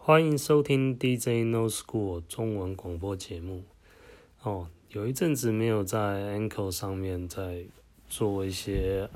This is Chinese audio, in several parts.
欢迎收听 DJ No School 中文广播节目。有一阵子没有在 Anchor 上面在做一些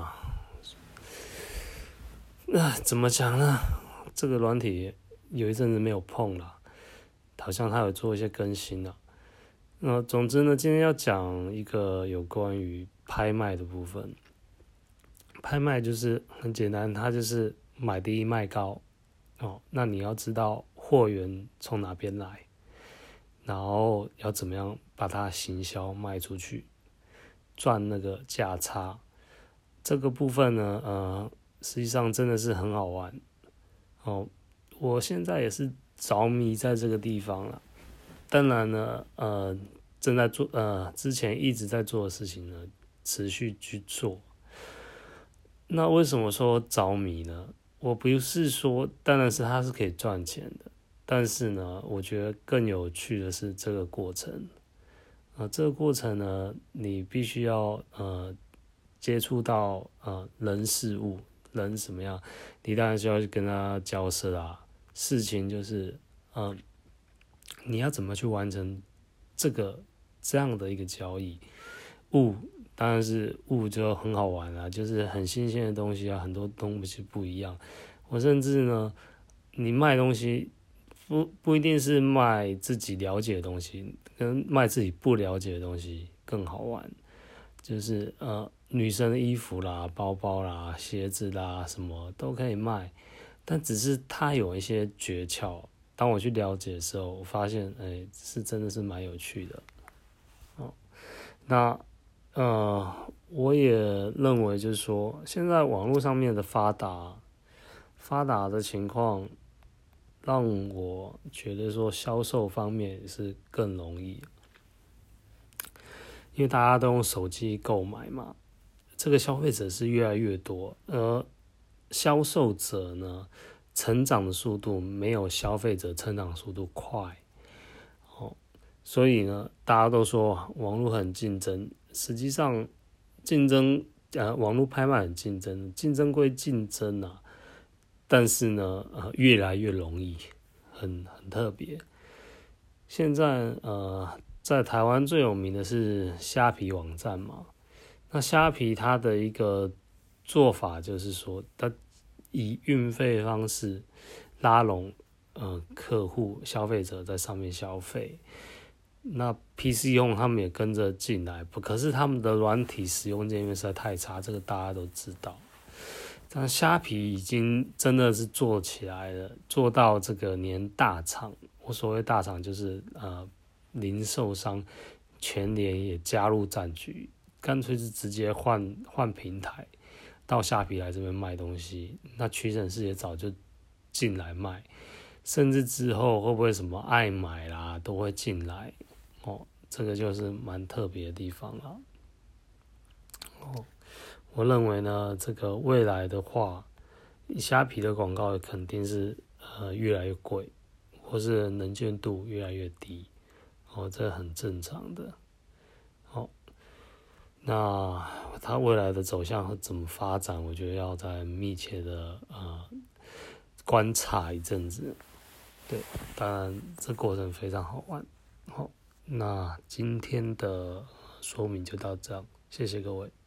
怎么讲呢？这个软体有一阵子没有碰了，好像它有做一些更新了。总之呢，今天要讲一个有关于拍卖的部分。拍卖就是很简单，它就是买低卖高。那你要知道货源从哪边来，然后要怎么样把它行销卖出去，赚那个价差。这个部分呢，实际上真的是很好玩。我现在也是着迷在这个地方了。当然呢，正在做，之前一直在做的事情呢，持续去做。那为什么说着迷呢？我不是说，当然是它是可以赚钱的，但是呢，我觉得更有趣的是这个过程。这个过程呢，你必须要接触到人事物，人怎么样，你当然需要去跟他交涉啊。事情就是你要怎么去完成这样的一个交易。当然是物就很好玩啊，就是很新鲜的东西啊，很多东西不一样。我甚至呢，你卖东西不一定是卖自己了解的东西，跟卖自己不了解的东西更好玩。就是女生的衣服啦、包包啦、鞋子啦，什么都可以卖，但只是它有一些诀窍。当我去了解的时候，我发现，是真的是蛮有趣的。那我也认为就是说，现在网络上面的发达的情况，让我觉得说销售方面也是更容易，因为大家都用手机购买嘛，这个消费者是越来越多，而销售者呢，成长的速度没有消费者成长速度快，所以呢，大家都说网络很竞争。实际上，网络拍卖很竞争，竞争归竞争啊，但是呢，越来越容易，很特别。现在在台湾最有名的是虾皮网站嘛，那虾皮它的一个做法就是说，它以运费方式拉拢客户消费者在上面消费。那 PC 用他们也跟着进来，可是他们的软体使用界面实在太差，这个大家都知道。但虾皮已经真的是做起来了，做到这个连大厂，我所谓大厂就是零售商，全联也加入战局，干脆是直接换平台，到虾皮来这边卖东西。那屈臣氏也早就进来卖，甚至之后会不会什么爱买啦都会进来。这个就是蛮特别的地方啦。我认为呢，这个未来的话，虾皮的广告肯定是越来越贵，或是能见度越来越低。这很正常的。那它未来的走向和怎么发展，我觉得要再密切的观察一阵子。对，当然这过程非常好玩。那今天的说明就到这样，谢谢各位。